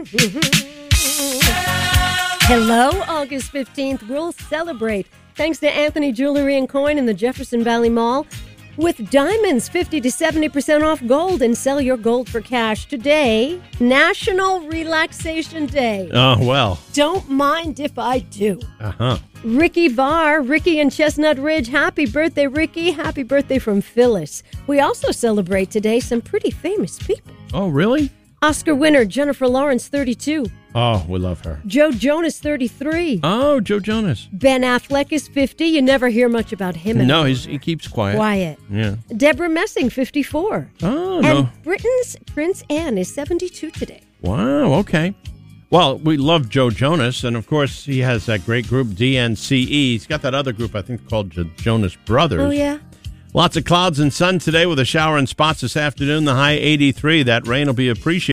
Hello, August 15th. We'll celebrate thanks to Anthony Jewelry and Coin in the Jefferson Valley Mall with diamonds 50 to 70% off gold, and sell your gold for cash. Today, National Relaxation Day. Oh, well. Don't mind if I do. Uh-huh. Ricky Varr, Ricky in Chestnut Ridge. Happy birthday, Ricky. Happy birthday from Phyllis. We also celebrate today some pretty famous people. Oh, really? Oscar winner Jennifer Lawrence, 32. Oh, we love her. Joe Jonas, 33. Oh, Joe Jonas. Ben Affleck is 50. You never hear much about him anymore. No, he keeps quiet. Quiet. Yeah. Deborah Messing, 54. Oh, And no. Britain's Prince Anne is 72 today. Wow, okay. Well, we love Joe Jonas, and of course, he has that great group, DNCE. He's got that other group, I think, called the Jonas Brothers. Oh, yeah? Lots of clouds and sun today with a shower and spots this afternoon. The high 83. That rain will be appreciated.